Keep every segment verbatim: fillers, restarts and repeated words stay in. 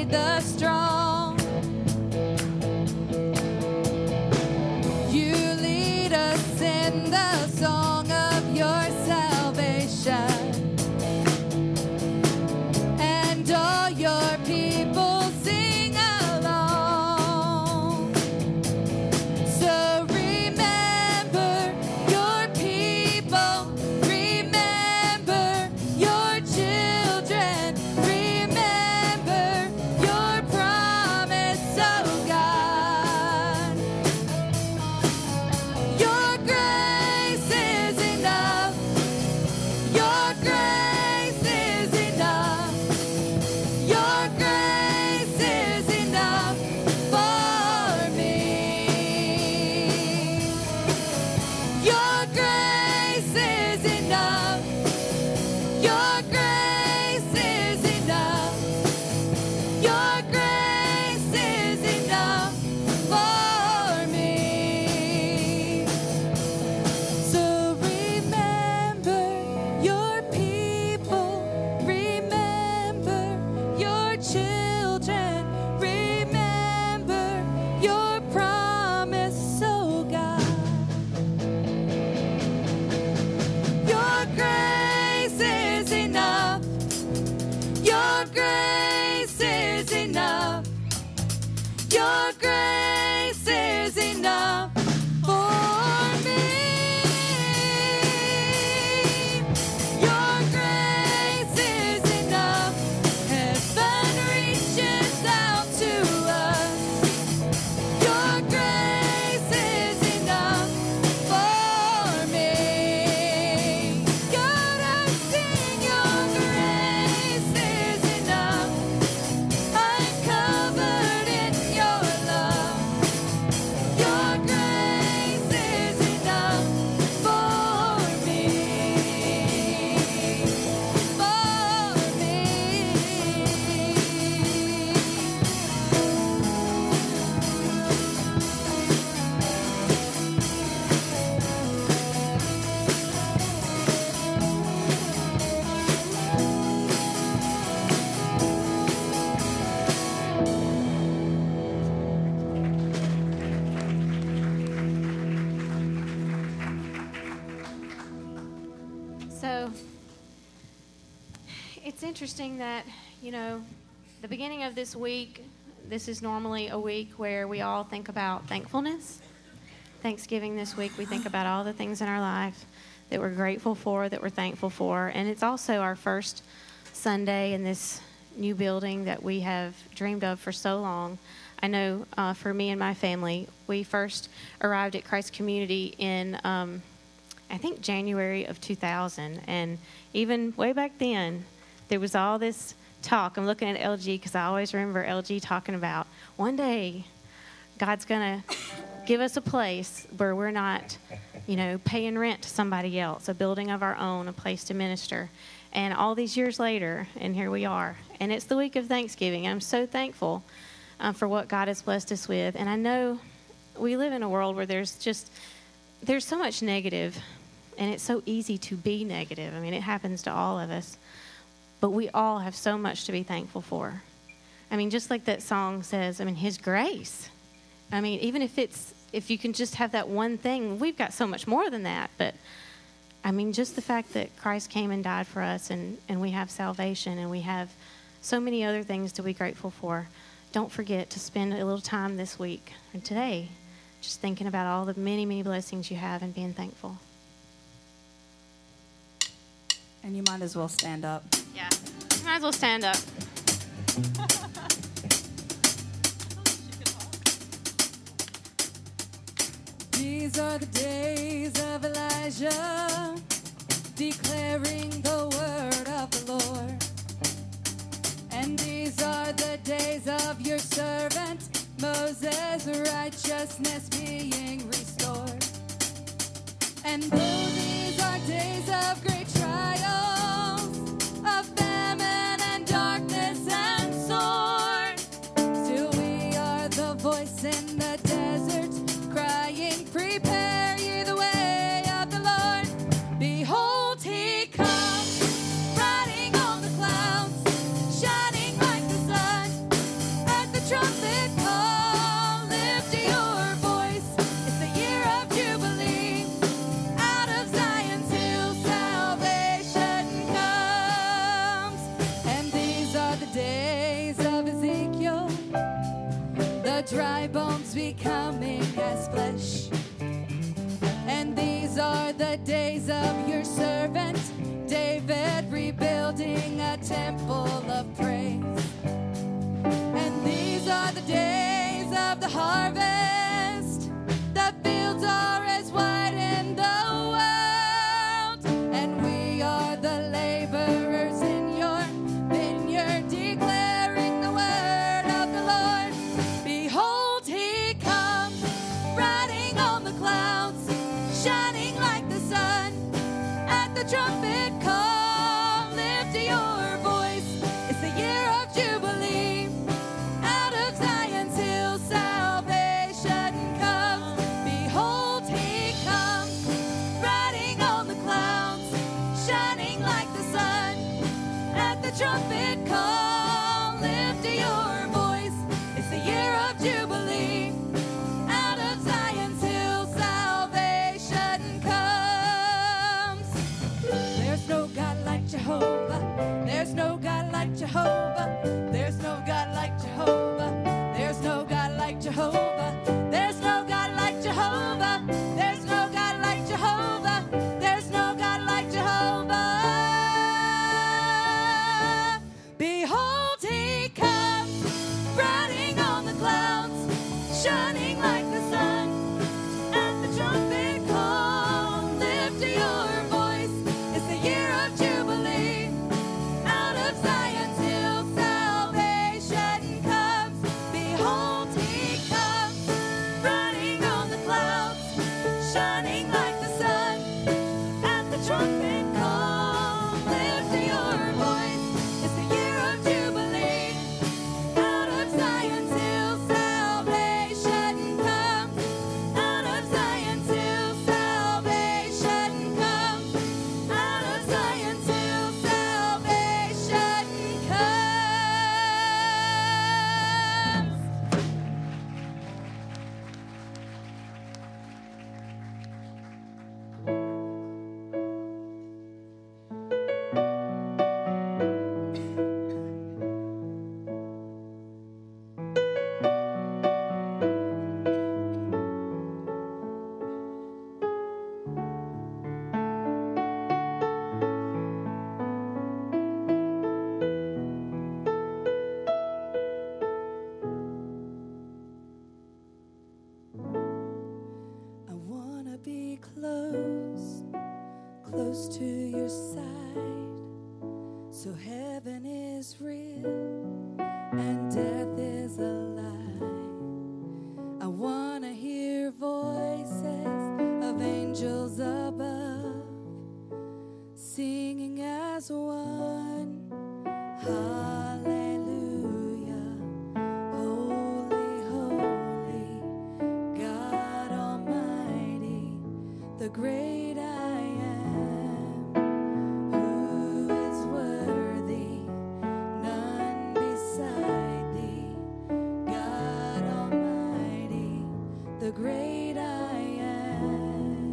the strong. You lead us in the song of your salvation, and all your people sing along. So remember your people, remember your children, remember your promise, oh God. Your grace is enough. Your grace is enough. Your grace is enough for me. Your grace is enough. Your grace is enough. Your grace is enough for me. So remember your people, remember your children, remember your promise, oh God. Your grace is enough. Your grace is enough. Your grace is enough for me. Your grace is enough. Heaven reaches out to us. Your grace is enough for me. God, I sing your grace is enough. I'm covered in your love. Your grace is enough for me. For me. So it's interesting that, you know, the beginning of this week, this is normally a week where we all think about thankfulness. Thanksgiving this week, we think about all the things in our life that we're grateful for, that we're thankful for. And it's also our first Sunday in this new building that we have dreamed of for so long. I know uh, for me and my family, we first arrived at Christ Community in, um, I think, January of two thousand. And even way back then, there was all this talk. I'm looking at L G because I always remember L G talking about one day God's going to give us a place where we're not, you know, paying rent to somebody else, a building of our own, a place to minister. And all these years later, and here we are. And it's the week of Thanksgiving. I'm so thankful uh, for what God has blessed us with. And I know we live in a world where there's just, there's so much negative, and it's so easy to be negative. I mean, it happens to all of us. But we all have so much to be thankful for. I mean, just like that song says, I mean, His grace. I mean, even if it's, if you can just have that one thing, we've got so much more than that. But, I mean, just the fact that Christ came and died for us, and, and we have salvation, and we have so many other things to be grateful for. Don't forget to spend a little time this week and today just thinking about all the many, many blessings you have and being thankful. And you might as well stand up. Yeah, you might as well stand up. These are the days of Elijah, declaring the word of the Lord. And these are the days of your servant Moses, righteousness being restored. And though these are days of great trials, of famine and darkness and sword, still we are the voice in the desert, crying, prepare ye the way of the Lord. Behold, he comes, riding on the clouds, shining like the sun, dry bones becoming as flesh. And these are the days of your servant David, rebuilding a temple of praise. And these are the days of the harvest. The fields are as white in the world, and we are the laborers in your vineyard, declaring the word of the Lord. Behold, he comes, riding on the clouds, shining like the sun. At the trumpet call, lift your voice. It's the year of Jubilee. Out of Zion's hill, salvation comes. Behold, he comes, riding on the clouds, shining like the sun. At the trumpet call, lift your voice. It's the year of Jubilee. Out of Zion's hill, salvation comes. There's no God like Jehovah. There's no God like Jehovah. There's no God like Jehovah. There's no God like Jehovah. There's no God like Jehovah. There's no God like Jehovah. There's no God like Jehovah. Behold, he comes, riding on the clouds, shining like the sun. At the trumpet call, lift your voice. It's the year of Jubilee. Out of Zion's hill, salvation comes. Behold, he comes, riding on the clouds, shining like the sun. At the trumpet call, lift your voice. It's the year of Jubilee. Out of Zion's hill, salvation comes. Out of Zion's hill, salvation comes. Out of Zion's hill, salvation comes. I wanna be close, close to your side, so heaven is real and death is a lie. I wanna hear voices of angels above, singing as one. Hallelujah, holy, holy, God Almighty, the great I am, who is worthy, none beside thee, God Almighty, the great I am.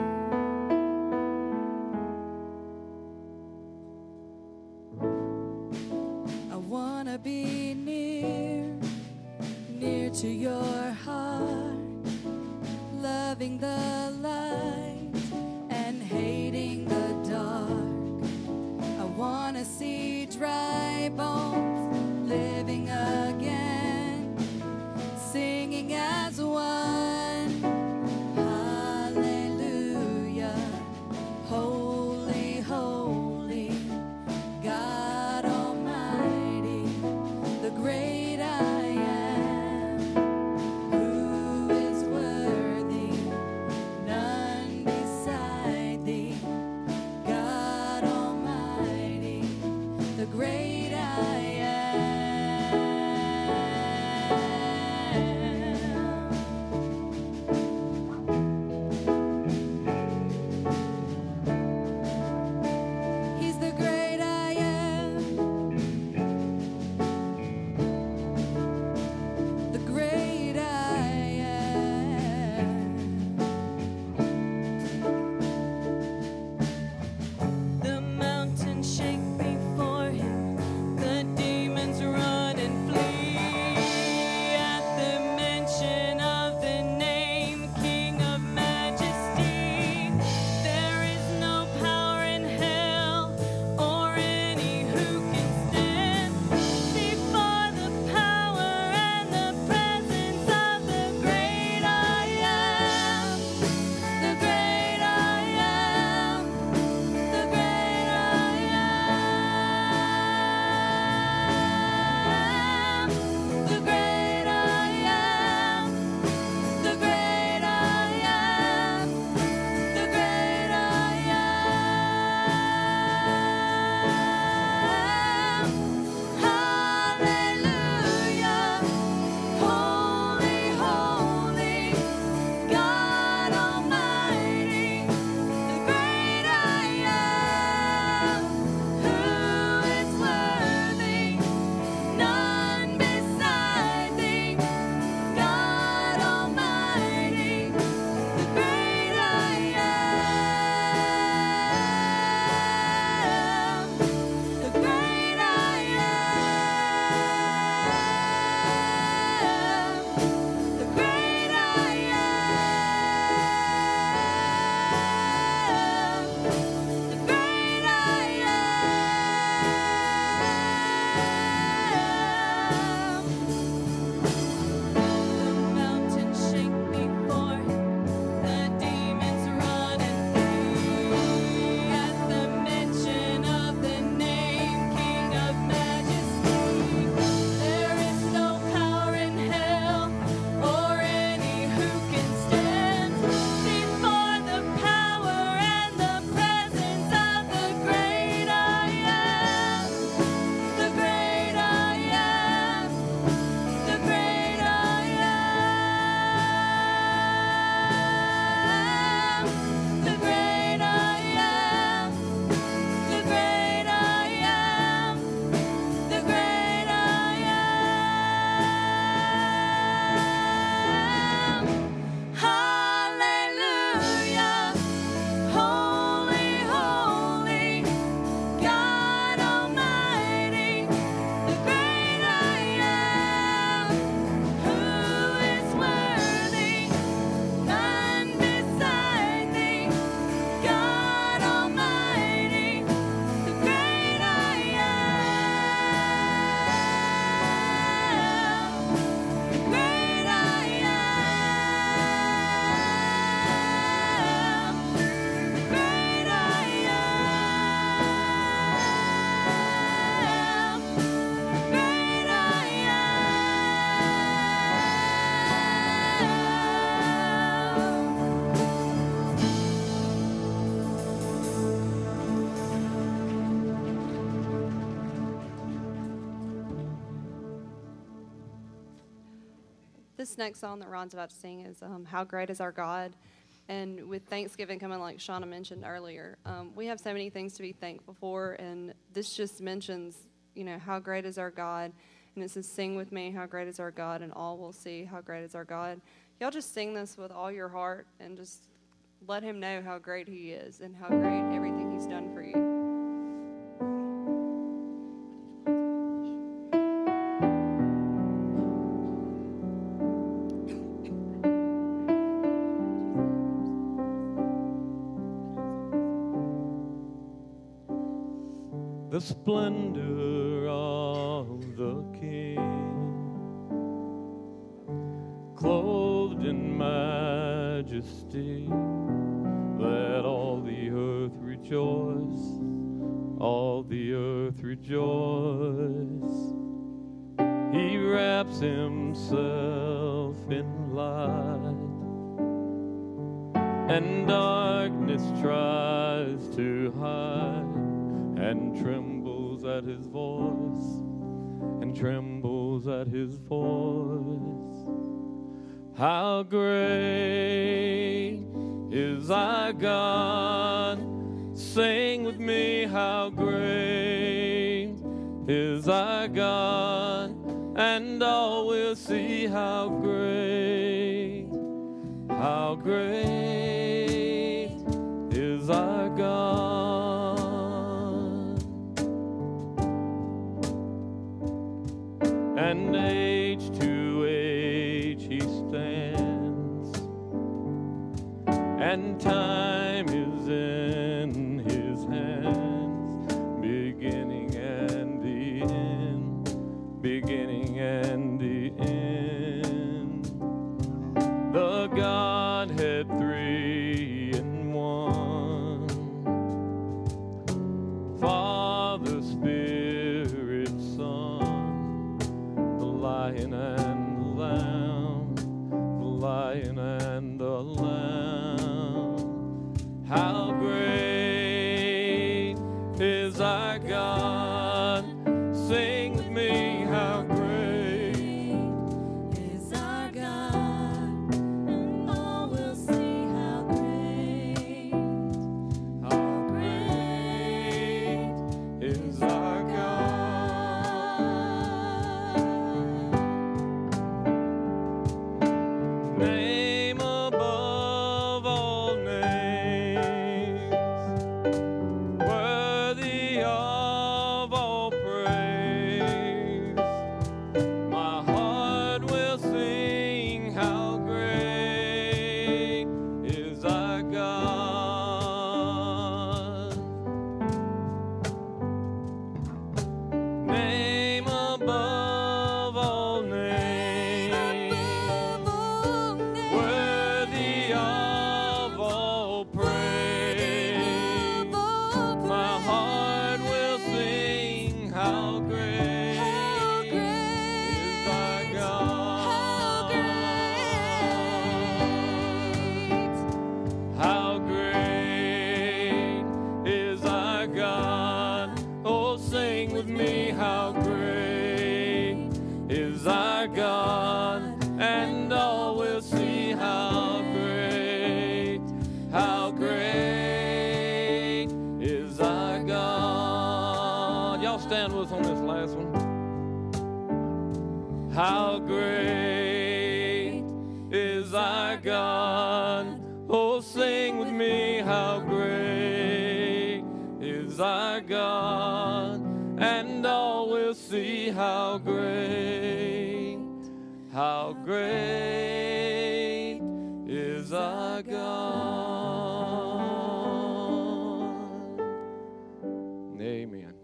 I wanna be near, near to your heart, loving the light and hating the dark. I wanna see dry bones living again, singing as one. Hallelujah, holy, holy, God Almighty, the great I am, who is worthy, none this next song that Ron's about to sing is um, How Great Is Our God. And with Thanksgiving coming, like Shauna mentioned earlier, um, we have so many things to be thankful for. And this just mentions, you know, how great is our God. And it says, sing with me, how great is our God, and all will see how great is our God. Y'all just sing this with all your heart and just let him know how great he is and how great everything he's done for you. The splendor of the King, clothed in majesty, let all the earth rejoice, all the earth rejoice. He wraps himself in light, and darkness tries to hide, and trembles at his voice, and trembles at his voice. How great is our God? Sing with me, how great is our God, and all will see how great, how great is our God. And age to age he stands, and time is in his hands, beginning and the end, beginning and the end. The Godhead three in one, Father, Spirit, Son, the Lion and the Lamb, the Lion and the Lamb. How great is our God? Sing with me, how great is our God, and all will see how great, how great is our God. Name above all names, worthy of all praise. My heart will sing, how great is our God. Name above all names, worthy of all praise. My heart will sing, how great is our God. How great is our God. Oh, sing with me, how great is our God. And all will see how great, how great is our God. Y'all stand with us on this last one. How great is our God. Oh, sing with me, how great is our God. And all will see how great, how great is our God. Amen.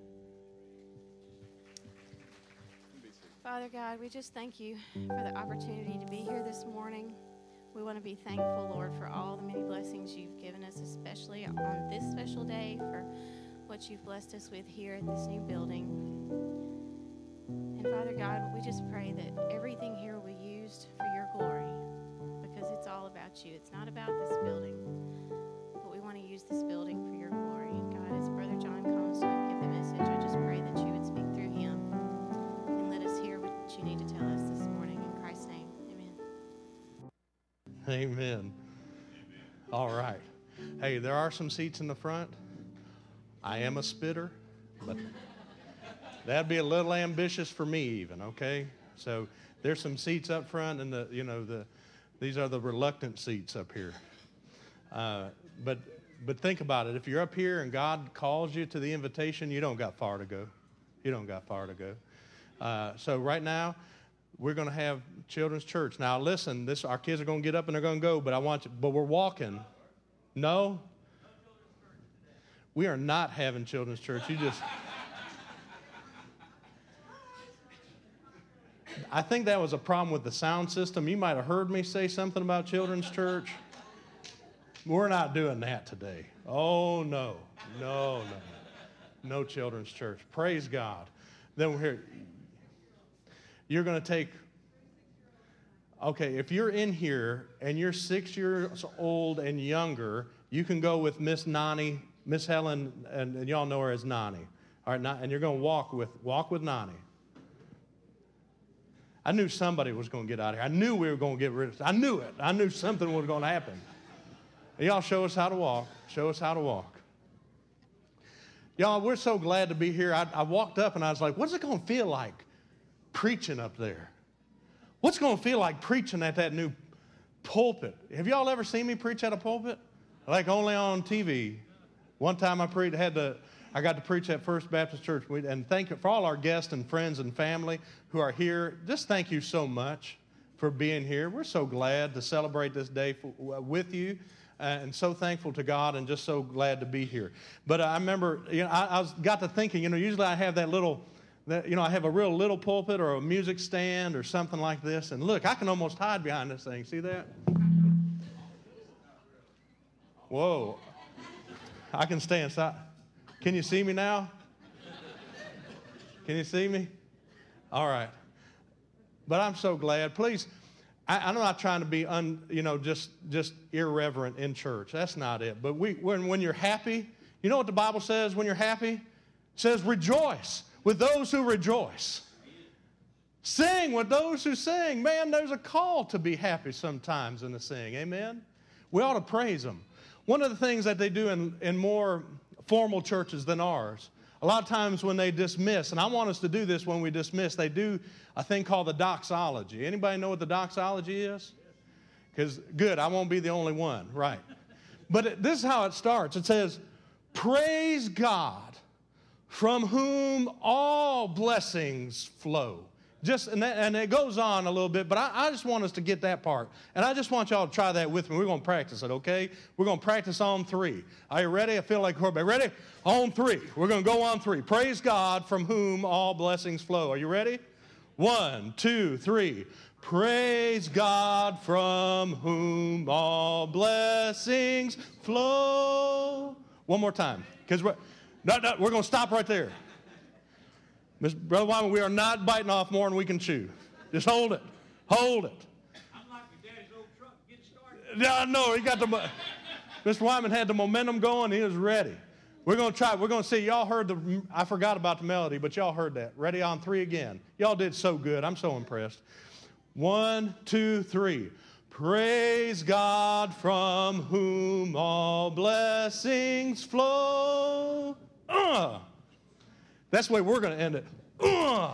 Father God, we just thank you for the opportunity to be here this morning. We want to be thankful, Lord, for all the many blessings you've given us, especially on this special day, for what you've blessed us with here at this new building. And Father God, we just pray that everything here will be used for your glory, because it's all about you. It's not about this building, but we want to use this building for your glory. And God, as Brother John comes to give the message, I just pray that you would speak through him and let us hear what you need to tell us this morning. In Christ's name, amen. Amen. All right. Hey, there are some seats in the front. I am a spitter, but that'd be a little ambitious for me even, okay? So there's some seats up front, and the you know the these are the reluctant seats up here. Uh, but but think about it. If you're up here and God calls you to the invitation, you don't got far to go. You don't got far to go. Uh, so right now, we're going to have children's church. Now listen, this our kids are going to get up and they're going to go, but I want you. But we're walking. No, we are not having children's church. You just. I think that was a problem with the sound system. You might have heard me say something about children's church. We're not doing that today. Oh, no. No, no. No children's church. Praise God. Then we're here. You're going to take, okay, if you're in here and you're six years old and younger, you can go with Miss Nani, Miss Helen, and, and y'all know her as Nani. All right, and you're going to walk with walk with Nani. I knew somebody was going to get out of here. I knew we were going to get rid of it. I knew it. I knew something was going to happen. Y'all show us how to walk. Show us how to walk. Y'all, we're so glad to be here. I, I walked up and I was like, what's it going to feel like preaching up there? What's it going to feel like preaching at that new pulpit? Have y'all ever seen me preach at a pulpit? Like only on T V. One time I preached, had to, I got to preach at First Baptist Church. And thank you for all our guests and friends and family who are here. Just thank you so much for being here. We're so glad to celebrate this day for, with you. Uh, and so thankful to God and just so glad to be here. But uh, I remember, you know, I, I was, got to thinking, you know, usually I have that little, that, you know, I have a real little pulpit or a music stand or something like this. And look, I can almost hide behind this thing. See that? Whoa. I can stay inside. Can you see me now? Can you see me? All right. But I'm so glad. Please. I, I'm not trying to be, un, you know, just just irreverent in church. That's not it. But we, when, when you're happy, you know what the Bible says when you're happy? It says, rejoice with those who rejoice. Sing with those who sing. Man, there's a call to be happy sometimes in the sing. Amen? We ought to praise them. One of the things that they do in, in more formal churches than ours, a lot of times when they dismiss, and I want us to do this when we dismiss, they do a thing called the doxology. Anybody know what the doxology is? Because, good, I won't be the only one, right. But it, this is how it starts. It says, praise God, from whom all blessings flow. Just and, that, and it goes on a little bit, but I, I just want us to get that part. And I just want y'all to try that with me. We're going to practice it, okay? We're going to practice on three. Are you ready? I feel like everybody ready? On three. We're going to go on three. Praise God, from whom all blessings flow. Are you ready? One, two, three. Praise God, from whom all blessings flow. One more time, because we're, no, no, we're going to stop right there. Mister Brother Wyman, we are not biting off more than we can chew. Just hold it. Hold it. I'm like your daddy's old truck. Get started. Yeah, I know. He got the. Mister Wyman had the momentum going. He was ready. We're going to try. We're going to see. Y'all heard the. I forgot about the melody, but y'all heard that. Ready on three again. Y'all did so good. I'm so impressed. One, two, three. Praise God, from whom all blessings flow. Uh. That's the way we're going to end it. Uh.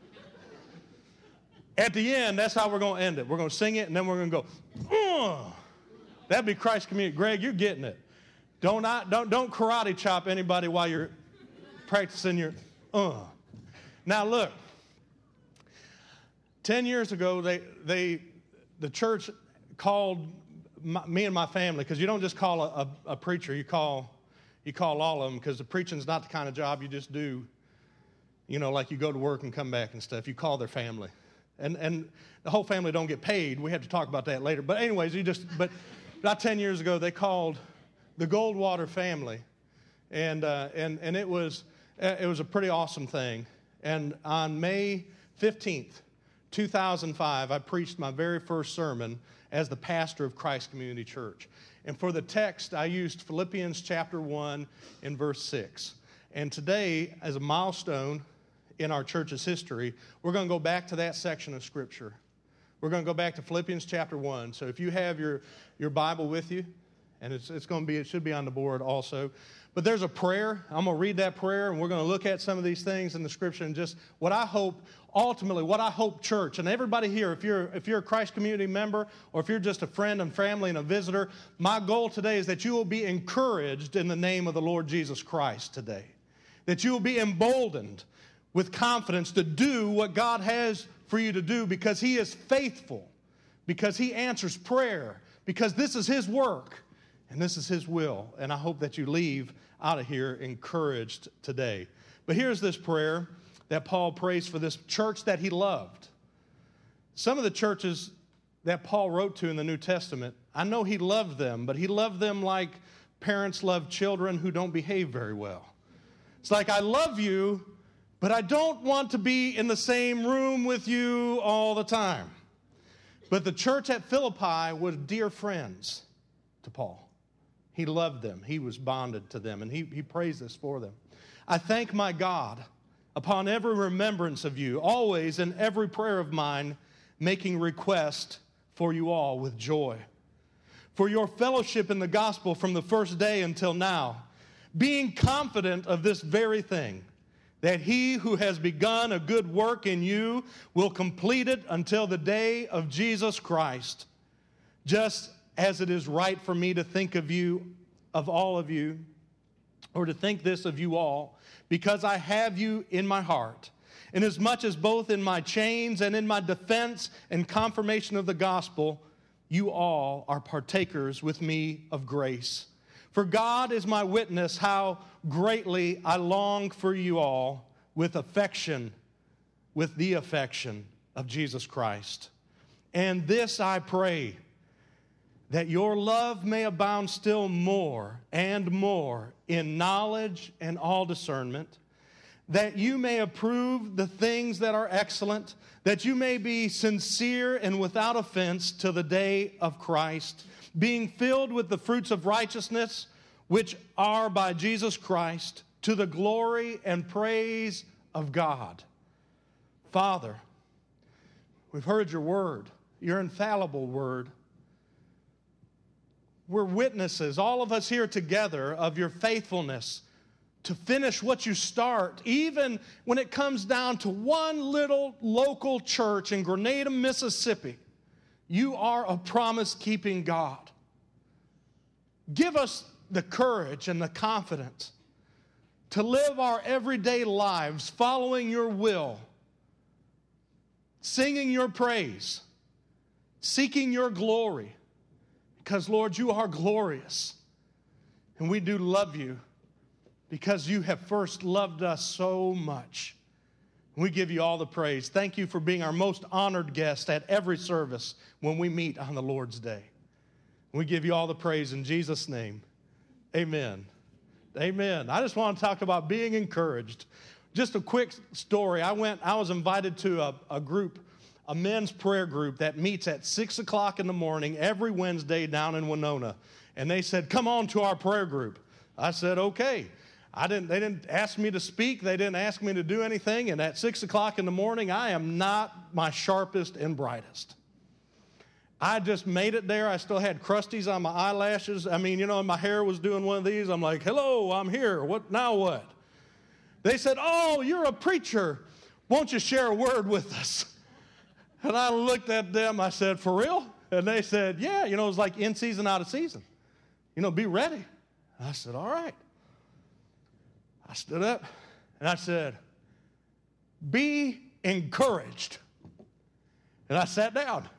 At the end, that's how we're going to end it. We're going to sing it, and then we're going to go, uh. That'd be Christ Community. Greg, you're getting it. Don't, not, don't, don't karate chop anybody while you're practicing your uh. Now, look. Ten years ago, they, they, the church called my, me and my family, because you don't just call a, a, a preacher, you call, you call all of them, because the preaching's not the kind of job you just do. You know, like you go to work and come back and stuff. You call their family. And and the whole family don't get paid. We have to talk about that later. But anyways, you just, but about ten years ago, they called the Goldwater family. And uh, and and it was it was a pretty awesome thing. And on May fifteenth, two thousand five, I preached my very first sermon as the pastor of Christ Community Church. And for the text, I used Philippians chapter one and verse six. And today, as a milestone in our church's history, we're going to go back to that section of Scripture. We're going to go back to Philippians chapter one. So if you have your, your Bible with you, and it's, it's going to be, it should be on the board also. But there's a prayer. I'm going to read that prayer, and we're going to look at some of these things in the Scripture and just what I hope, ultimately, what I hope church, and everybody here, if you're, if you're a Christ community member or if you're just a friend and family and a visitor, my goal today is that you will be encouraged in the name of the Lord Jesus Christ today. That you will be emboldened with confidence to do what God has for you to do because He is faithful, because He answers prayer, because this is His work and this is His will. And I hope that you leave out of here encouraged today. But here's this prayer that Paul prays for this church that he loved. Some of the churches that Paul wrote to in the New Testament, I know he loved them, but he loved them like parents love children who don't behave very well. It's like, I love you, but I don't want to be in the same room with you all the time. But the church at Philippi was dear friends to Paul. He loved them. He was bonded to them, and he, he prays this for them. I thank my God upon every remembrance of you, always in every prayer of mine, making request for you all with joy. For your fellowship in the gospel from the first day until now, being confident of this very thing, that he who has begun a good work in you will complete it until the day of Jesus Christ. Just as it is right for me to think of you, of all of you, or to think this of you all, because I have you in my heart, inasmuch as both in my chains and in my defense and confirmation of the gospel, you all are partakers with me of grace. For God is my witness how greatly I long for you all with affection, with the affection of Jesus Christ. And this I pray, that your love may abound still more and more in knowledge and all discernment, that you may approve the things that are excellent, that you may be sincere and without offense till the day of Christ, being filled with the fruits of righteousness, which are by Jesus Christ, to the glory and praise of God. Father, we've heard your word, your infallible word. We're witnesses, all of us here together, of your faithfulness to finish what you start, even when it comes down to one little local church in Grenada, Mississippi. You are a promise-keeping God. Give us the courage and the confidence to live our everyday lives following your will, singing your praise, seeking your glory. Because, Lord, you are glorious, and we do love you because you have first loved us so much. We give you all the praise. Thank you for being our most honored guest at every service when we meet on the Lord's Day. We give you all the praise in Jesus' name. Amen. Amen. I just want to talk about being encouraged. Just a quick story. I went, I was invited to a, a group, a men's prayer group that meets at six o'clock in the morning every Wednesday down in Winona. And they said, come on to our prayer group. I said, okay. I didn't, they didn't ask me to speak. They didn't ask me to do anything. And at six o'clock in the morning, I am not my sharpest and brightest. I just made it there. I still had crusties on my eyelashes. I mean, you know, my hair was doing one of these. I'm like, hello, I'm here. What now what? They said, oh, you're a preacher. Won't you share a word with us? And I looked at them. I said, for real? And they said, yeah. You know, it was like in season, out of season. You know, be ready. And I said, all right. I stood up and I said, be encouraged. And I sat down.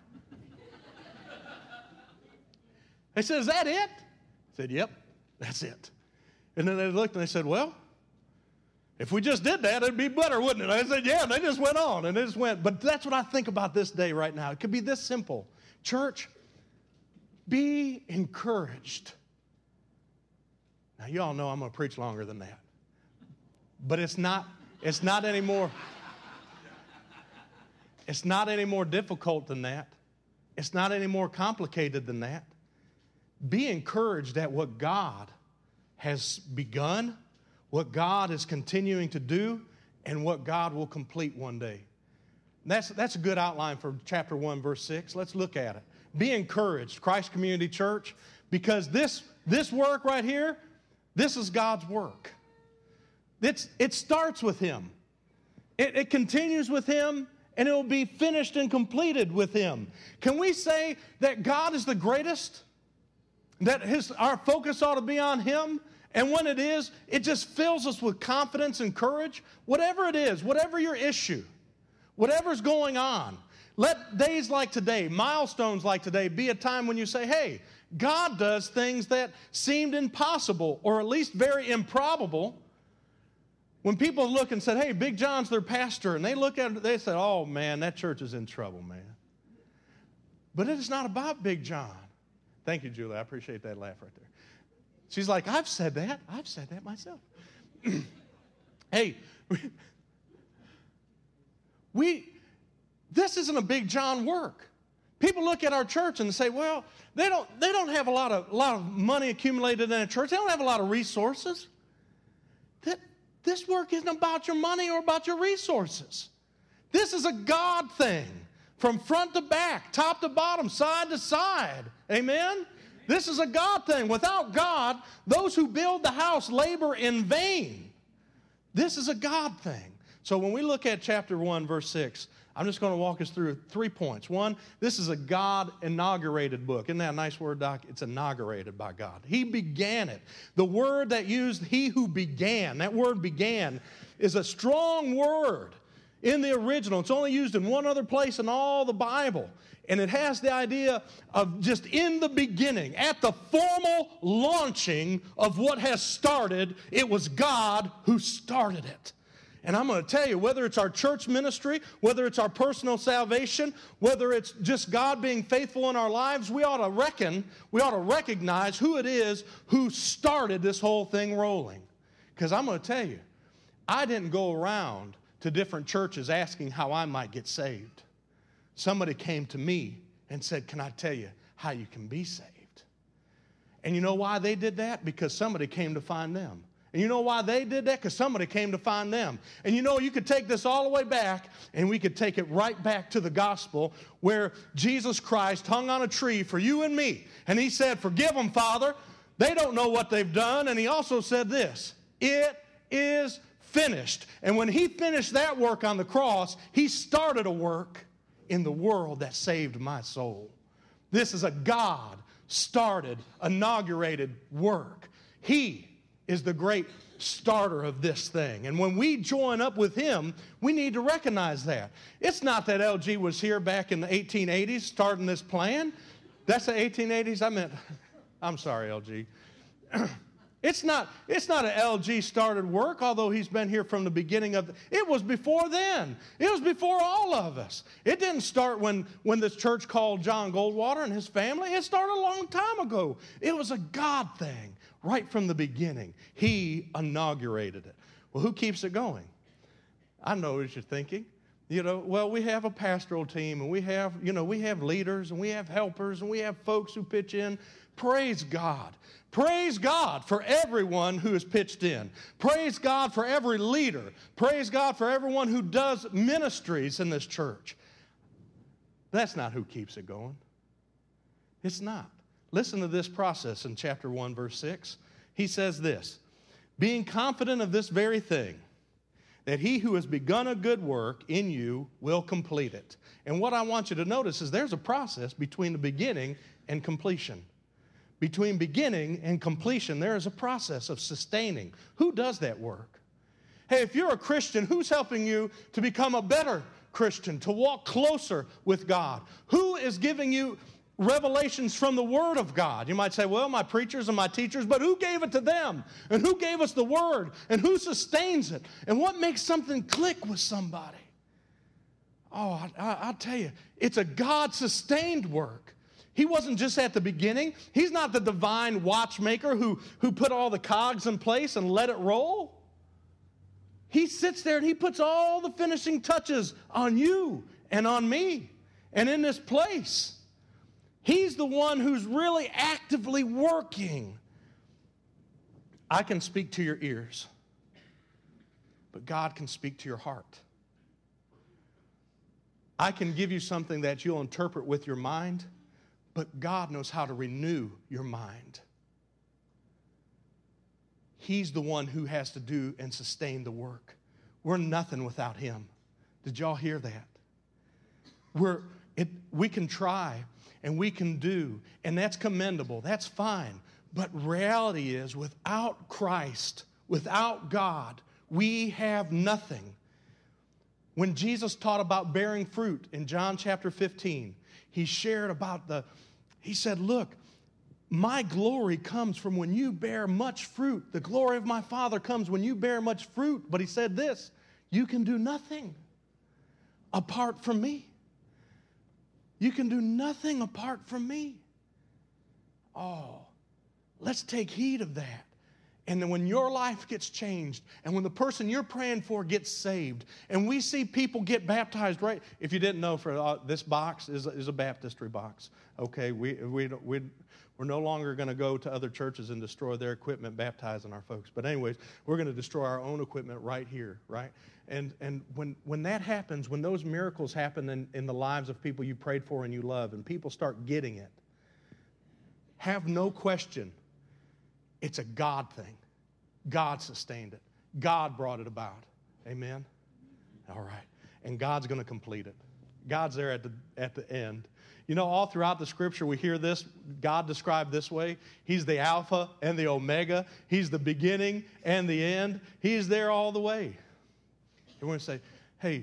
They said, is that it? I said, yep, that's it. And then they looked and they said, well, if we just did that, it'd be better, wouldn't it? I said, yeah, and they just went on, and they just went. But that's what I think about this day right now. It could be this simple. Church, be encouraged. Now, you all know I'm going to preach longer than that. But it's not, it's not any more, it's not any more difficult than that. It's not any more complicated than that. Be encouraged at what God has begun, what God is continuing to do, and what God will complete one day. That's, that's a good outline for chapter one, verse six. Let's look at it. Be encouraged, Christ Community Church, because this, this work right here, this is God's work. It's, it starts with Him. It, it continues with Him, and it will be finished and completed with Him. Can we say that God is the greatest? That his, our focus ought to be on Him? And when it is, it just fills us with confidence and courage. Whatever it is, whatever your issue, whatever's going on, let days like today, milestones like today, be a time when you say, hey, God does things that seemed impossible or at least very improbable. When people look and said, hey, Big John's their pastor, and they look at it, they say, oh, man, that church is in trouble, man. But it is not about Big John. Thank you, Julie. I appreciate that laugh right there. She's like, I've said that. I've said that myself. Hey, we, this isn't a Big John work. People look at our church and say, well, they don't, they don't have a lot of, a lot of money accumulated in a church. They don't have a lot of resources. That, this work isn't about your money or about your resources. This is a God thing. From front to back, top to bottom, side to side. Amen? This is a God thing. Without God, those who build the house labor in vain. This is a God thing. So when we look at chapter one, verse six, I'm just going to walk us through three points. One, this is a God-inaugurated book. Isn't that a nice word, Doc? It's inaugurated by God. He began it. The word that used, he who began, that word began, is a strong word. In the original, it's only used in one other place in all the Bible. And it has the idea of just in the beginning, at the formal launching of what has started, it was God who started it. And I'm going to tell you, whether it's our church ministry, whether it's our personal salvation, whether it's just God being faithful in our lives, we ought to reckon, we ought to recognize who it is who started this whole thing rolling. Because I'm going to tell you, I didn't go around to different churches asking how I might get saved. Somebody came to me and said, can I tell you how you can be saved? And you know why they did that? Because somebody came to find them. And you know why they did that? Because somebody came to find them. And you know, you could take this all the way back, and we could take it right back to the gospel where Jesus Christ hung on a tree for you and me. And He said, forgive them, Father. They don't know what they've done. And He also said this, it is finished. And when He finished that work on the cross, He started a work in the world that saved my soul. This is a God-started, inaugurated work. He is the great starter of this thing. And when we join up with Him, we need to recognize that. It's not that L G was here back in the eighteen eighties starting this plan. That's the eighteen eighties? I meant, I'm sorry, L G. It's not, it's not an L G started work, although he's been here from the beginning of the, it was before then. It was before all of us. It didn't start when, when this church called John Goldwater and his family. It started a long time ago. It was a God thing right from the beginning. He inaugurated it. Well, who keeps it going? I know what you're thinking. You know, well, we have a pastoral team, and we have, you know, we have leaders, and we have helpers, and we have folks who pitch in. Praise God. Praise God for everyone who has pitched in. Praise God for every leader. Praise God for everyone who does ministries in this church. That's not who keeps it going. It's not. Listen to this process in chapter one, verse six. He says this, being confident of this very thing, that He who has begun a good work in you will complete it. And what I want you to notice is there's a process between the beginning and completion. Between beginning and completion, there is a process of sustaining. Who does that work? Hey, if you're a Christian, who's helping you to become a better Christian, to walk closer with God? Who is giving you revelations from the Word of God? You might say, well, my preachers and my teachers, but who gave it to them? And who gave us the Word? And who sustains it? And what makes something click with somebody? Oh, I, I, I'll tell you, it's a God-sustained work. He wasn't just at the beginning. He's not the divine watchmaker who, who put all the cogs in place and let it roll. He sits there and He puts all the finishing touches on you and on me and in this place. He's the one who's really actively working. I can speak to your ears, but God can speak to your heart. I can give you something that you'll interpret with your mind, but God knows how to renew your mind. He's the one who has to do and sustain the work. We're nothing without him. Did y'all hear that? We're, it, we can try and we can do, and that's commendable. That's fine. But reality is, without Christ, without God, we have nothing. When Jesus taught about bearing fruit in John chapter fifteen, he shared about the, he said, look, my glory comes from when you bear much fruit. The glory of my Father comes when you bear much fruit. But he said this, you can do nothing apart from me. You can do nothing apart from me. Oh, let's take heed of that. And then when your life gets changed, and when the person you're praying for gets saved, and we see people get baptized, right? If you didn't know, for uh, this box is, is a baptistry box. Okay, we we we we're no longer going to go to other churches and destroy their equipment baptizing our folks. But anyways, we're going to destroy our own equipment right here, right? And and when when that happens, when those miracles happen in, in the lives of people you prayed for and you love, and people start getting it, have no question. It's a God thing. God sustained it. God brought it about. Amen? All right. And God's going to complete it. God's there at the at the end. You know, all throughout the Scripture, we hear this, God described this way. He's the Alpha and the Omega. He's the beginning and the end. He's there all the way. You want to say, hey,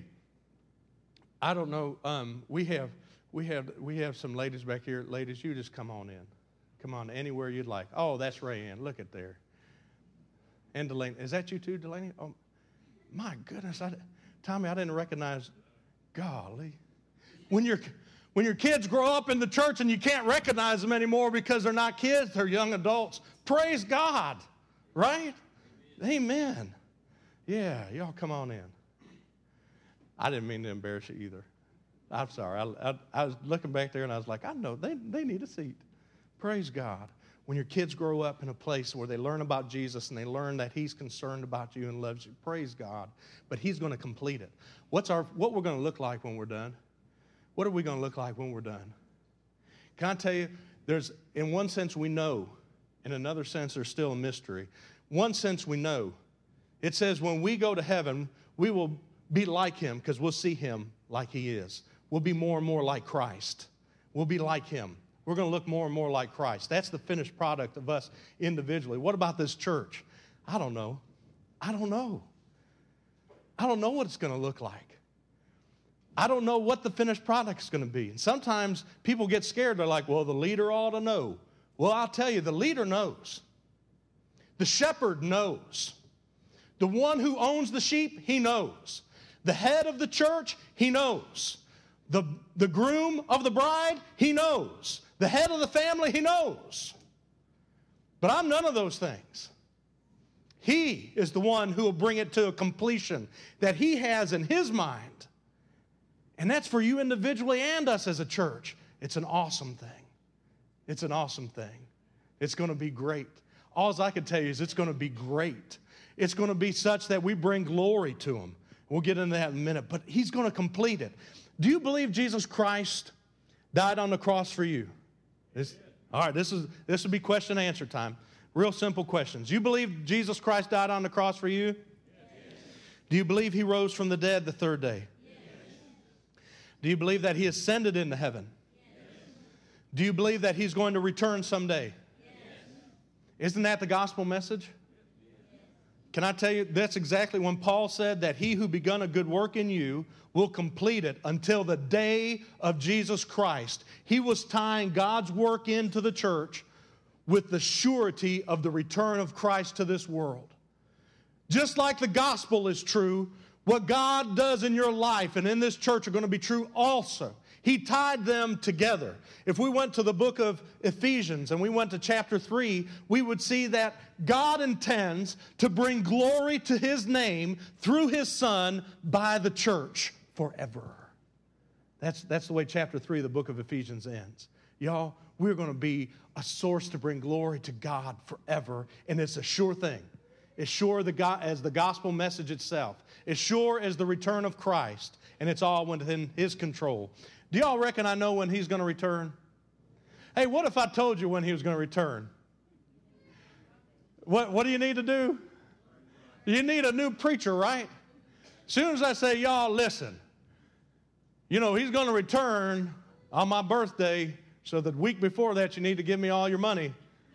I don't know, um, we have we have we have some ladies back here. Ladies, you just come on in. Come on, anywhere you'd like. Oh, that's Rayanne. Look at there. And Delaney. Is that you too, Delaney? Oh, my goodness. I, Tommy, I didn't recognize. Golly. When, you're, when your kids grow up in the church and you can't recognize them anymore because they're not kids, they're young adults, praise God. Right? Amen. Amen. Yeah, y'all come on in. I didn't mean to embarrass you either. I'm sorry. I, I, I was looking back there and I was like, I know, they, they need a seat. Praise God. When your kids grow up in a place where they learn about Jesus and they learn that he's concerned about you and loves you, praise God. But he's going to complete it. What's our, what we're going to look like when we're done? What are we going to look like when we're done? Can I tell you, there's, in one sense we know. In another sense, there's still a mystery. One sense we know. It says when we go to heaven, we will be like him because we'll see him like he is. We'll be more and more like Christ. We'll be like him. We're going to look more and more like Christ. That's the finished product of us individually. What about this church? I don't know. I don't know. I don't know what it's going to look like. I don't know what the finished product is going to be. And sometimes people get scared. They're like, well, the leader ought to know. Well, I'll tell you, the leader knows. The shepherd knows. The one who owns the sheep, he knows. The head of the church, he knows. The, the groom of the bride, he knows. The head of the family, he knows. But I'm none of those things. He is the one who will bring it to a completion that he has in his mind. And that's for you individually and us as a church. It's an awesome thing. It's an awesome thing. It's going to be great. All I can tell you is it's going to be great. It's going to be such that we bring glory to him. We'll get into that in a minute. But he's going to complete it. Do you believe Jesus Christ died on the cross for you? This, all right, this is this will be question and answer time. Real simple questions. You believe Jesus Christ died on the cross for you? Yes. Do you believe he rose from the dead the third day? Yes. Do you believe that he ascended into heaven? Yes. Do you believe that he's going to return someday? Yes. Isn't that the gospel message? Can I tell you, that's exactly when Paul said that he who begun a good work in you will complete it until the day of Jesus Christ. He was tying God's work into the church with the surety of the return of Christ to this world. Just like the gospel is true, what God does in your life and in this church are going to be true also. He tied them together. If we went to the book of Ephesians and we went to chapter three, we would see that God intends to bring glory to his name through his Son by the church forever. That's, that's the way chapter three of the book of Ephesians ends. Y'all, we're going to be a source to bring glory to God forever, and it's a sure thing. It's sure the God, as the gospel message itself. It's sure as the return of Christ. and it's all within his control. Do y'all reckon I know when he's going to return? Hey, what if I told you when he was going to return? What, what do you need to do? You need a new preacher, right? As soon as I say, y'all, listen, you know, he's going to return on my birthday, so the week before that you need to give me all your money.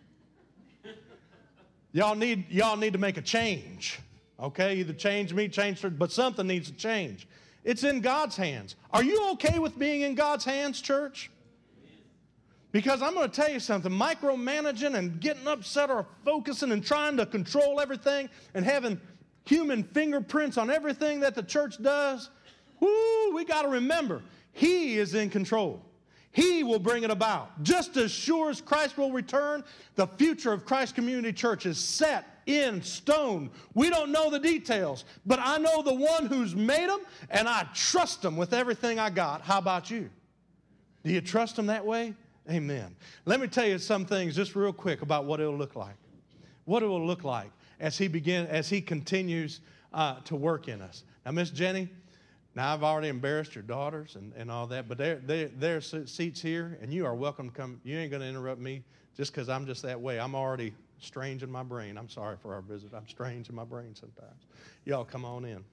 Y'all need, y'all need to make a change, okay? Either change me, change her, but something needs to change. It's in God's hands. Are you okay with being in God's hands, church? Because I'm going to tell you something, micromanaging and getting upset or focusing and trying to control everything and having human fingerprints on everything that the church does, woo, we got to remember, he is in control. He will bring it about. Just as sure as Christ will return, the future of Christ Community Church is set in stone. We don't know the details, but I know the one who's made them, and I trust him with everything I got. How about you? Do you trust him that way? Amen. Let me tell you some things just real quick about what it'll look like. What it will look like as he begin, as he continues uh, to work in us. Now, Miss Jenny, now I've already embarrassed your daughters and, and all that, but there there there's seats here, and you are welcome to come. You ain't going to interrupt me just because I'm just that way. I'm already strange in my brain. I'm sorry for our visit. I'm strange in my brain sometimes. Y'all come on in.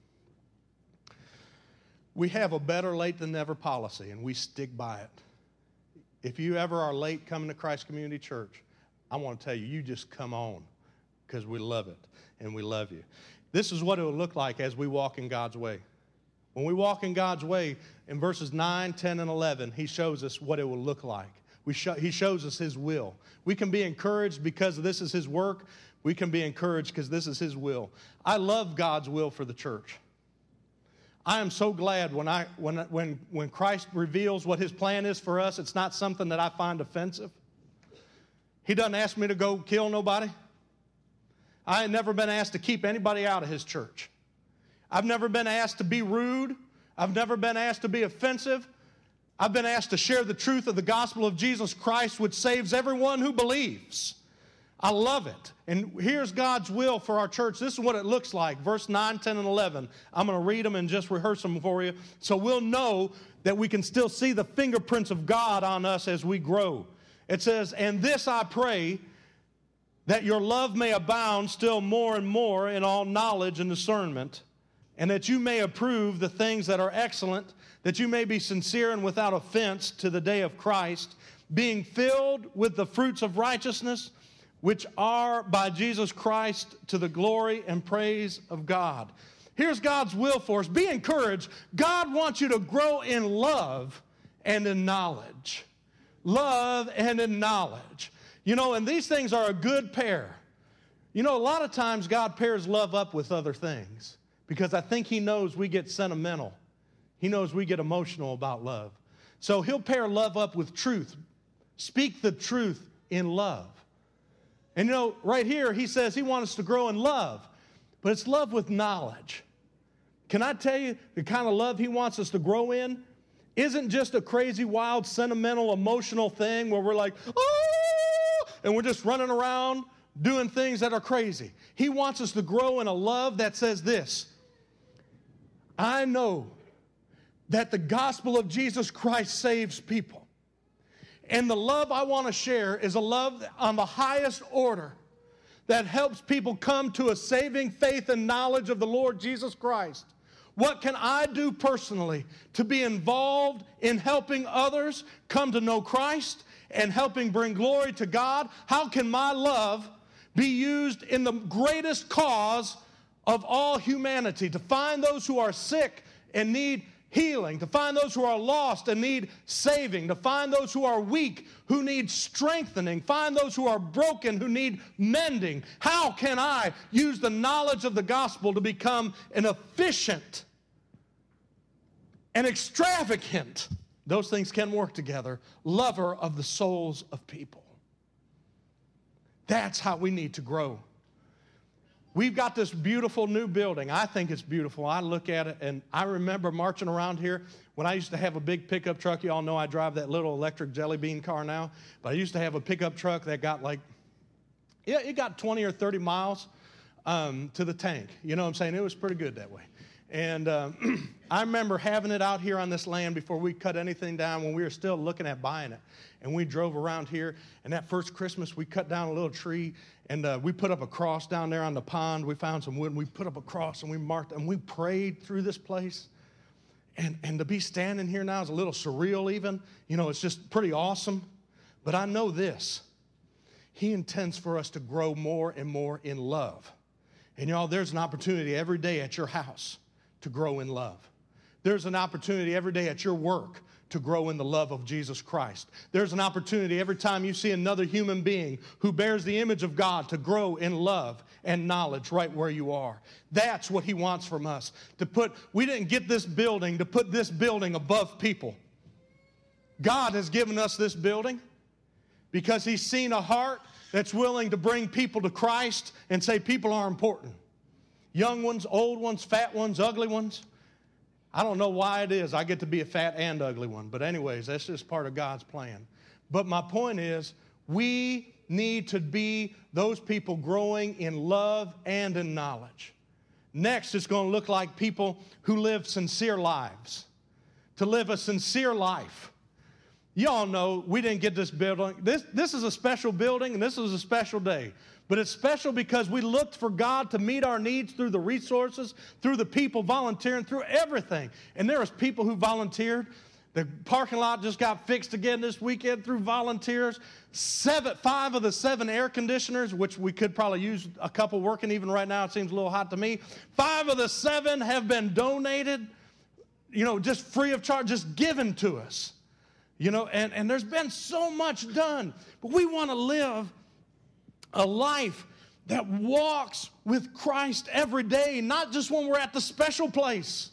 We have a better late than never policy, and we stick by it. If you ever are late coming to Christ Community Church, I want to tell you, you just come on because we love it and we love you. This is what it will look like as we walk in God's way. When we walk in God's way, in verses nine, ten, and eleven, he shows us what it will look like. We show, he shows us his will. We can be encouraged because this is his work. We can be encouraged because this is his will. I love God's will for the church. I am so glad when, I, when, when, when Christ reveals what his plan is for us, it's not something that I find offensive. He doesn't ask me to go kill nobody. I have never been asked to keep anybody out of his church. I've never been asked to be rude. I've never been asked to be offensive. I've been asked to share the truth of the gospel of Jesus Christ, which saves everyone who believes. I love it. And here's God's will for our church. This is what it looks like. Verse nine, ten, and eleven. I'm going to read them and just rehearse them for you so we'll know that we can still see the fingerprints of God on us as we grow. It says, "And this I pray, that your love may abound still more and more in all knowledge and discernment, and that you may approve the things that are excellent, that you may be sincere and without offense to the day of Christ, being filled with the fruits of righteousness, which are by Jesus Christ to the glory and praise of God." Here's God's will for us. Be encouraged. God wants you to grow in love and in knowledge. Love and in knowledge. You know, and these things are a good pair. You know, a lot of times God pairs love up with other things because I think he knows we get sentimental. He knows we get emotional about love. So he'll pair love up with truth. Speak the truth in love. And you know, right here, he says he wants us to grow in love, but it's love with knowledge. Can I tell you, the kind of love he wants us to grow in isn't just a crazy, wild, sentimental, emotional thing where we're like, oh, and we're just running around doing things that are crazy. He wants us to grow in a love that says this: I know that the gospel of Jesus Christ saves people. And the love I want to share is a love on the highest order that helps people come to a saving faith and knowledge of the Lord Jesus Christ. What can I do personally to be involved in helping others come to know Christ and helping bring glory to God? How can my love be used in the greatest cause of all humanity, to find those who are sick and need healing, to find those who are lost and need saving, to find those who are weak who need strengthening, find those who are broken who need mending? How can I use the knowledge of the gospel to become an efficient and extravagant, those things can work together, lover of the souls of people? That's how we need to grow. We've got this beautiful new building. I think it's beautiful. I look at it, and I remember marching around here when I used to have a big pickup truck. You all know I drive that little electric jelly bean car now, but I used to have a pickup truck that got like, yeah, it got twenty or thirty miles um, to the tank. You know what I'm saying? It was pretty good that way. And um, I remember having it out here on this land before we cut anything down when we were still looking at buying it. And we drove around here, and that first Christmas, we cut down a little tree, and uh, we put up a cross down there on the pond. We found some wood, and we put up a cross, and we marked, and we prayed through this place. And, and to be standing here now is a little surreal even. You know, it's just pretty awesome. But I know this. He intends for us to grow more and more in love. And y'all, there's an opportunity every day at your house to grow in love. There's an opportunity every day at your work to grow in the love of Jesus Christ. There's an opportunity every time you see another human being who bears the image of God to grow in love and knowledge right where you are. That's what he wants from us. To put, we didn't get this building to put this building above people. God has given us this building because he's seen a heart that's willing to bring people to Christ and say people are important. Young ones, old ones, fat ones, ugly ones. I don't know why it is I get to be a fat and ugly one. But anyways, that's just part of God's plan. But my point is, we need to be those people growing in love and in knowledge. Next, it's going to look like people who live sincere lives. To live a sincere life. Y'all know we didn't get this building. This, this is a special building, and this is a special day. But it's special because we looked for God to meet our needs through the resources, through the people volunteering, through everything. And there was people who volunteered. The parking lot just got fixed again this weekend through volunteers. Seven, five of the seven air conditioners, which we could probably use a couple working even right now. It seems a little hot to me. Five of the seven have been donated, you know, just free of charge, just given to us. You know, and, and there's been so much done. But we want to live a life that walks with Christ every day, not just when we're at the special place.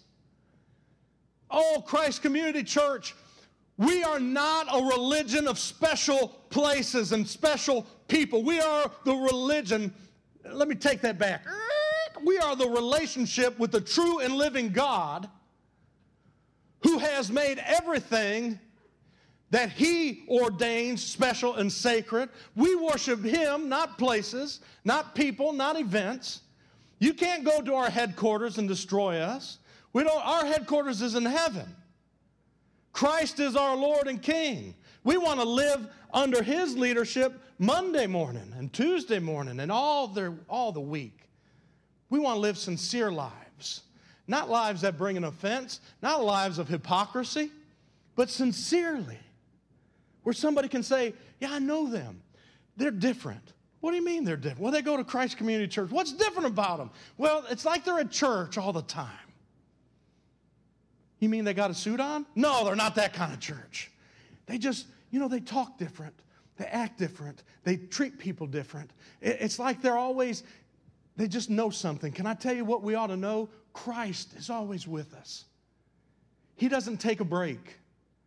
Oh, Christ Community Church, we are not a religion of special places and special people. We are the religion, let me take that back. We are the relationship with the true and living God who has made everything that he ordains special and sacred. We worship him, not places, not people, not events. You can't go to our headquarters and destroy us. We don't, our headquarters is in heaven. Christ is our Lord and King. We want to live under his leadership Monday morning and Tuesday morning and all the, all the week. We want to live sincere lives. Not lives that bring an offense, not lives of hypocrisy, but sincerely. Where somebody can say, yeah, I know them. They're different. What do you mean they're different? Well, they go to Christ Community Church. What's different about them? Well, it's like they're at church all the time. You mean they got a suit on? No, they're not that kind of church. They just, you know, they talk different. They act different. They treat people different. It's like they're always, they just know something. Can I tell you what we ought to know? Christ is always with us. He doesn't take a break.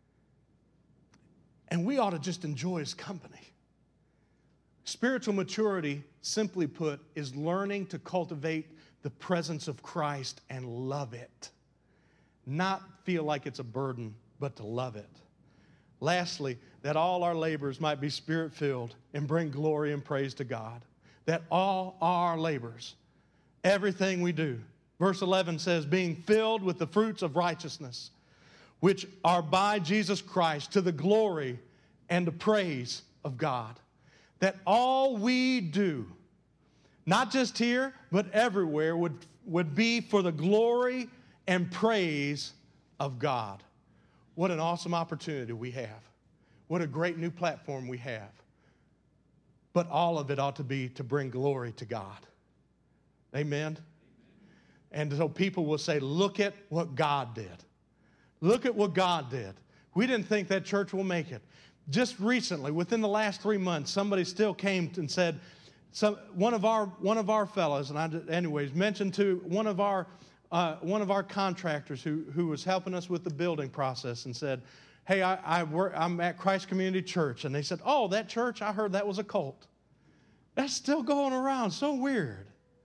And we ought to just enjoy his company. Spiritual maturity, simply put, is learning to cultivate the presence of Christ and love it. Not feel like it's a burden, but to love it. Lastly, that all our labors might be spirit-filled and bring glory and praise to God. That all our labors, everything we do. Verse eleven says, being filled with the fruits of righteousness, which are by Jesus Christ to the glory and the praise of God. That all we do, not just here, but everywhere, would, would be for the glory and praise of God. What an awesome opportunity we have. What a great new platform we have. But all of it ought to be to bring glory to God. Amen? And so people will say, look at what God did. Look at what God did. We didn't think that church will make it. Just recently, within the last three months, somebody still came and said, some, one of our one of our fellows, and I, anyways, mentioned to one of our uh, one of our contractors who who was helping us with the building process, and said, "Hey, I, I work, I'm at Christ Community Church," and they said, "Oh, that church? I heard that was a cult." That's still going around. So weird.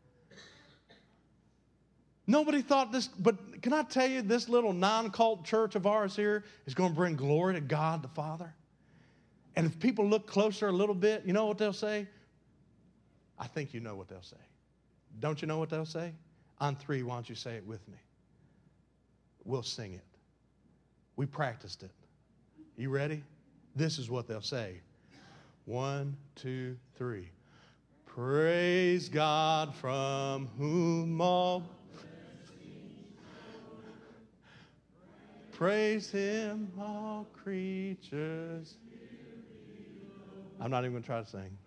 Nobody thought this, but can I tell you, this little non-cult church of ours here is going to bring glory to God the Father. And if people look closer a little bit, you know what they'll say? I think you know what they'll say. Don't you know what they'll say? On three, why don't you say it with me? we'll sing it. We practiced it. You ready? This is what they'll say. One, two, three. Praise God from whom all praise him, all creatures. I'm not even going to try to sing.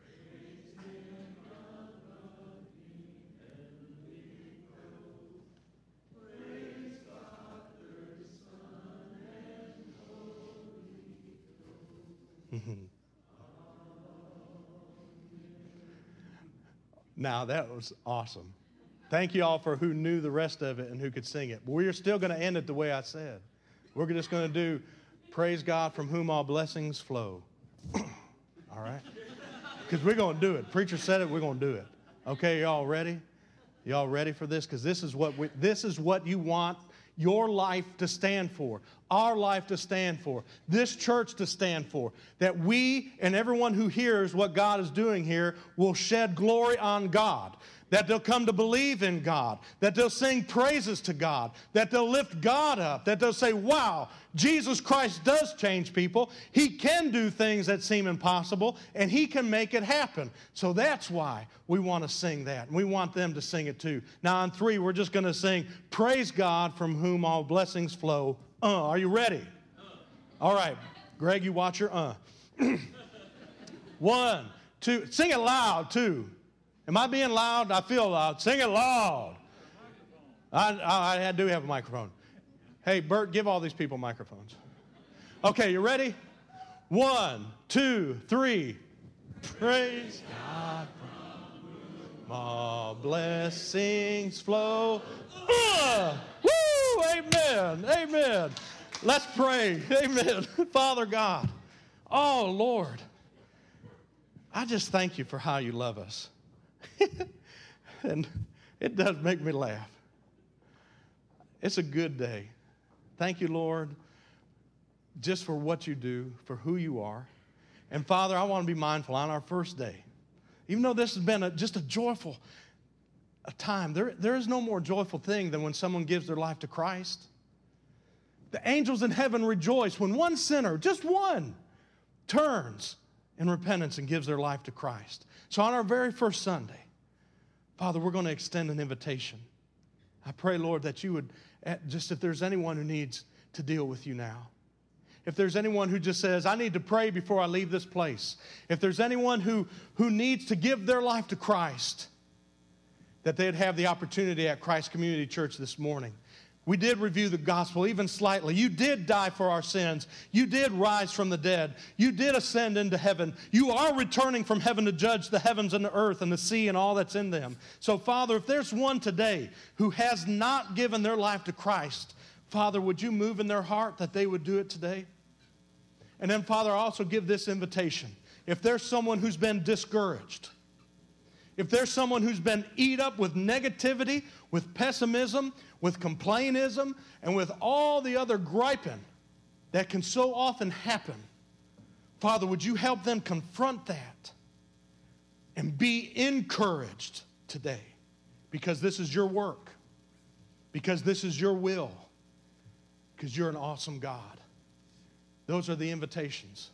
Now, that was awesome. Thank you all for who knew the rest of it and who could sing it. But we're still going to end it the way I said. We're just going to do praise God from whom all blessings flow. All right? Because we're going to do it. Preacher said it, we're going to do it. Okay, y'all ready? Y'all ready for this? Because this is what we, this is what you want your life to stand for, our life to stand for, this church to stand for, that we and everyone who hears what God is doing here will shed glory on God, that they'll come to believe in God, that they'll sing praises to God, that they'll lift God up, that they'll say, wow, Jesus Christ does change people. He can do things that seem impossible, and He can make it happen. So that's why we want to sing that, and we want them to sing it too. Now on three, we're just going to sing, praise God from whom all blessings flow. Uh, are you ready? All right. Greg, you watch your uh. One, two. Sing it loud, too. Am I being loud? I feel loud. Sing it loud. I, I, I do have a microphone. Hey, Bert, give all these people microphones. Okay, you ready? One, two, three. Praise God from all blessings flow. Uh, woo! Amen. Amen. Let's pray. Amen. Father God, oh, Lord, I just thank you for how you love us. And it does make me laugh. It's a good day. Thank you, Lord, just for what you do, for who you are. And Father, I want to be mindful on our first day. Even though this has been a, just a joyful a time, there, there is no more joyful thing than when someone gives their life to Christ. The angels in heaven rejoice when one sinner, just one, turns in repentance and gives their life to Christ. So on our very first Sunday, Father, we're going to extend an invitation. I pray, Lord, that you would, just if there's anyone who needs to deal with you now, if there's anyone who just says, I need to pray before I leave this place, if there's anyone who, who needs to give their life to Christ, that they'd have the opportunity at Christ Community Church this morning. We did review the gospel even slightly. You did die for our sins. You did rise from the dead. You did ascend into heaven. You are returning from heaven to judge the heavens and the earth and the sea and all that's in them. So, Father, if there's one today who has not given their life to Christ, Father, would you move in their heart that they would do it today? And then, Father, I also give this invitation. If there's someone who's been discouraged, if there's someone who's been eat up with negativity, with pessimism, with complainism, and with all the other griping that can so often happen, Father, would you help them confront that and be encouraged today? Because this is your work. Because this is your will. Because you're an awesome God. Those are the invitations.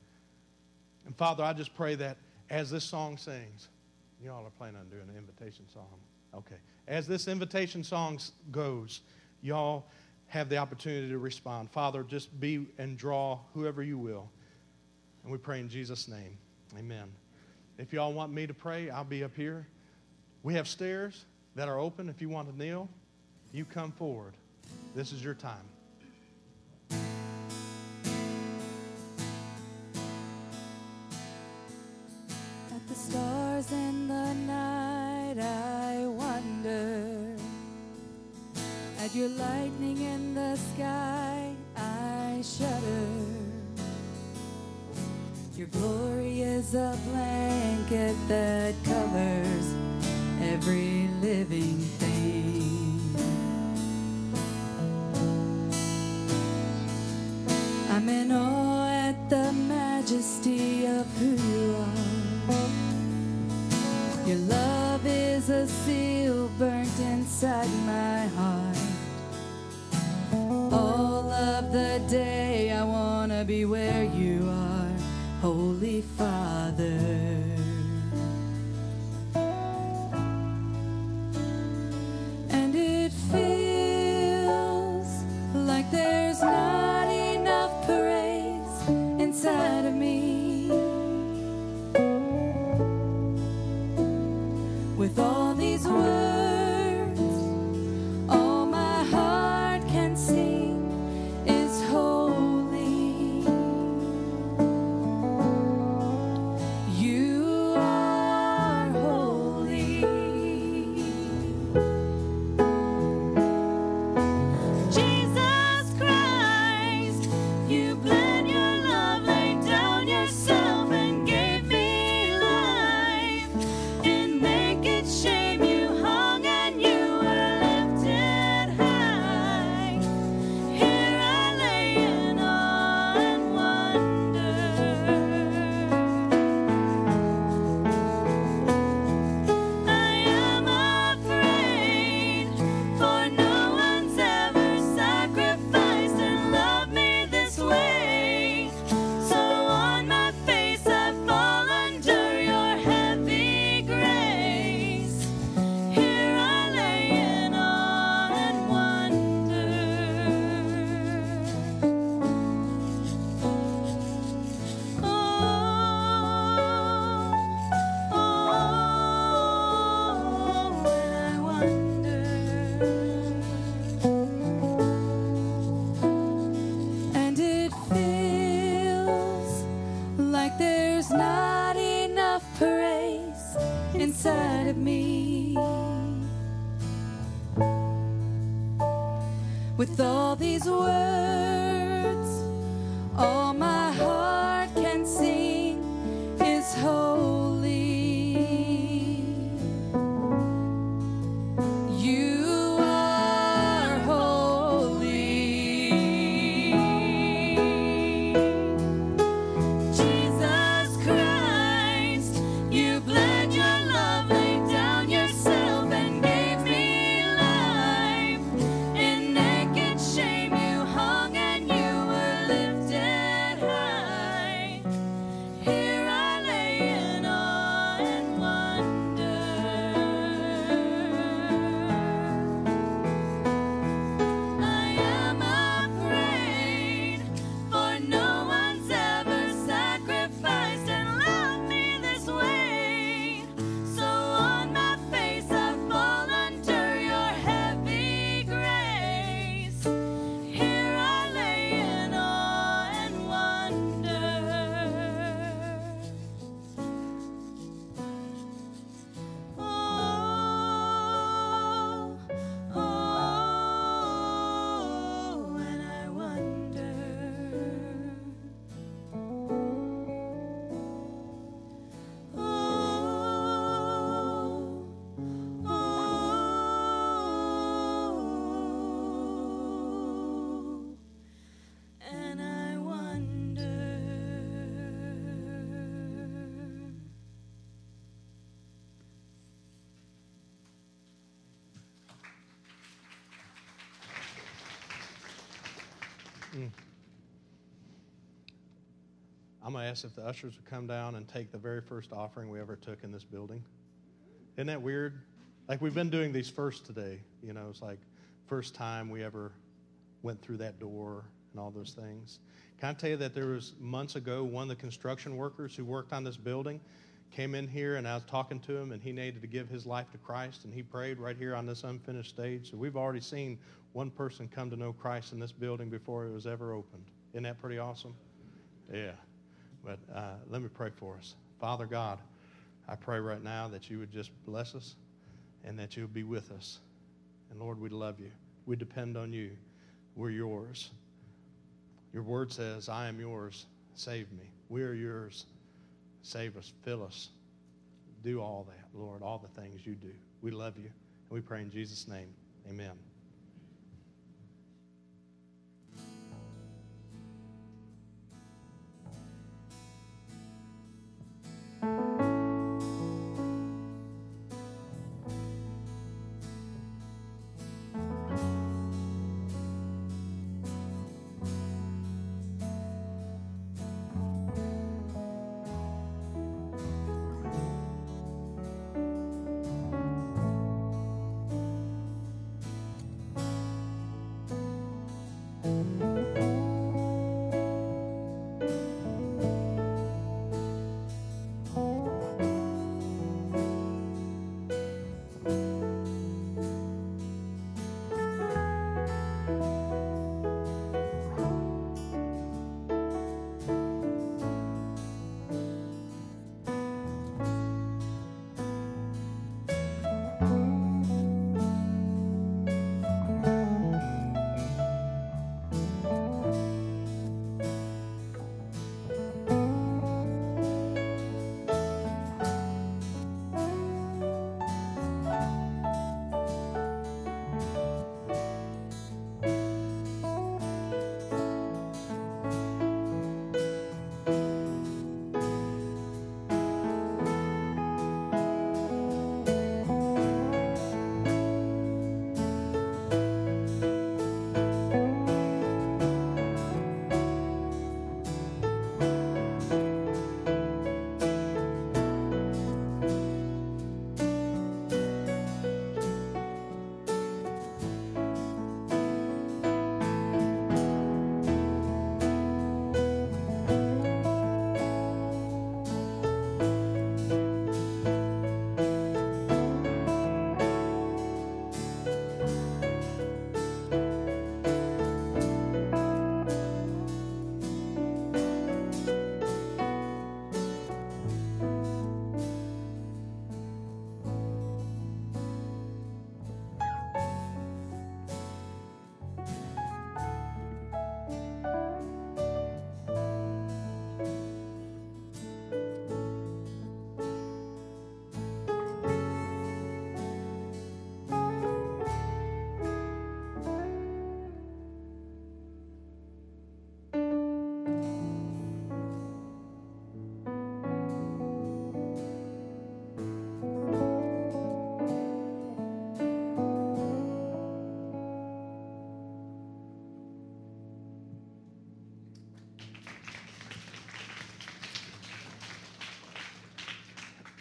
And Father, I just pray that as this song sings, you all are planning on doing an invitation song. Okay. As this invitation song goes, y'all have the opportunity to respond. Father, just be and draw whoever you will. And we pray in Jesus' name. Amen. If y'all want me to pray, I'll be up here. We have stairs that are open. If you want to kneel, you come forward. This is your time. At the stars in the night, I wonder. At your lightning in the sky, I shudder. Your glory is a blanket that covers every living thing. I'm in awe at the majesty of who you are. Your love is a seal burnt inside my heart. Father. And it feels like there's not enough praise inside of me. With all these words, all my heart can sing is holy. You are holy. Jesus Christ, you bled your love, laid down yourself and gave me life. In naked shame you hung and you were lifted high. Here I lay in awe and wonder. I am afraid, for no one's ever sacrificed and loved me this way. So on my face I fall under your heavy grace. Here I lay in awe and wonder. Oh, oh, and I wonder. And it feels like there's not enough praise inside of me. With all these words, all my heart can sing is holy. You are holy. Jesus Christ, you bled your love, laid down yourself and gave me life. In naked shame you hung and you were lifted high. Here I lay in awe and wonder. I am afraid, for no one's ever sacrificed and loved me this way. So on my face I fall under your heavy grace. Here I lay in awe and wonder. Oh, oh, and I wonder. Oh, oh, and I wonder. I'm going to ask if the ushers would come down and take the very first offering we ever took in this building. Isn't that weird? Like, we've been doing these first today. You know, it's like first time we ever went through that door and all those things. Can I tell you that there was months ago, one of the construction workers who worked on this building came in here, and I was talking to him, and he needed to give his life to Christ, and he prayed right here on this unfinished stage. So we've already seen one person come to know Christ in this building before it was ever opened. Isn't that pretty awesome? Yeah. But uh, let me pray for us. Father God, I pray right now that you would just bless us and that you would be with us. And Lord, we love you. We depend on you. We're yours. Your word says, I am yours. Save me. We are yours. Save us. Fill us. Do all that, Lord, all the things you do. We love you. And we pray in Jesus' name. Amen.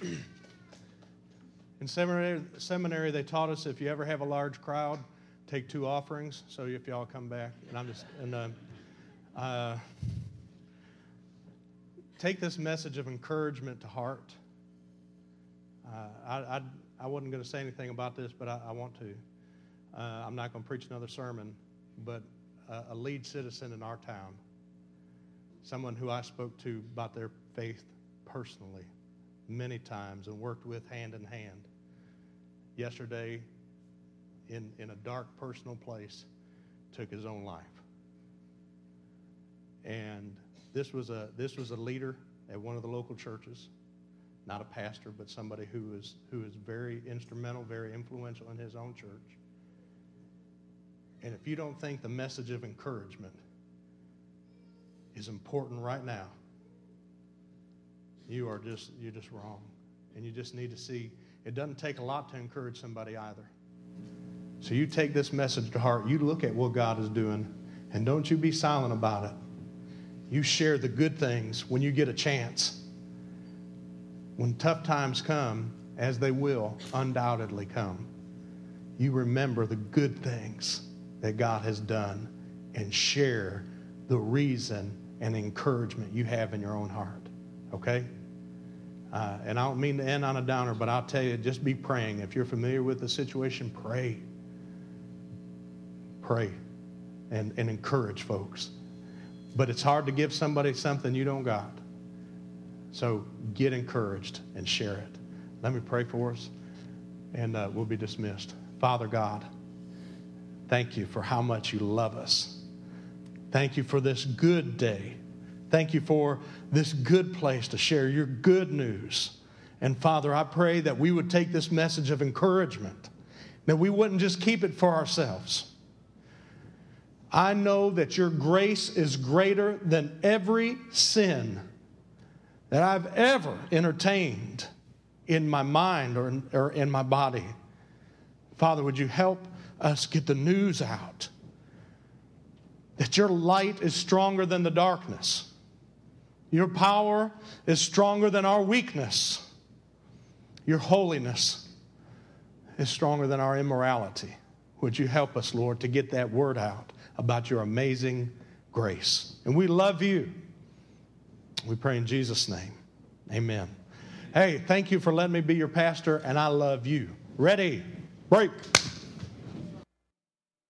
In seminary, seminary, they taught us if you ever have a large crowd, take two offerings. So if y'all come back, and I'm just and uh, uh, take this message of encouragement to heart. Uh, I, I I wasn't going to say anything about this, but I, I want to. Uh, I'm not going to preach another sermon, but uh, a lead citizen in our town, someone who I spoke to about their faith personally many times and worked with hand in hand. Yesterday, in, in a dark personal place, took his own life. And this was a this was a leader at one of the local churches, not a pastor, but somebody who is who is very instrumental, very influential in his own church. And if you don't think the message of encouragement is important right now, you are just you're just wrong. And you just need to see it doesn't take a lot to encourage somebody either. So you take this message to heart. You look at what God is doing, and don't you be silent about it. You share the good things when you get a chance. When tough times come, as they will undoubtedly come, you remember the good things that God has done and share the reason and encouragement you have in your own heart. Okay? Uh, and I don't mean to end on a downer, but I'll tell you, just be praying. If you're familiar with the situation, pray. Pray and, and encourage folks. But it's hard to give somebody something you don't got. So get encouraged and share it. Let me pray for us, and uh, we'll be dismissed. Father God, thank you for how much you love us. Thank you for this good day. Thank you for this good place to share your good news. And Father, I pray that we would take this message of encouragement, that we wouldn't just keep it for ourselves. I know that your grace is greater than every sin that I've ever entertained in my mind or in, or in my body. Father, would you help us get the news out that your light is stronger than the darkness. Your power is stronger than our weakness. Your holiness is stronger than our immorality. Would you help us, Lord, to get that word out about your amazing grace? And we love you. We pray in Jesus' name. Amen. Hey, thank you for letting me be your pastor, and I love you. Ready? Break.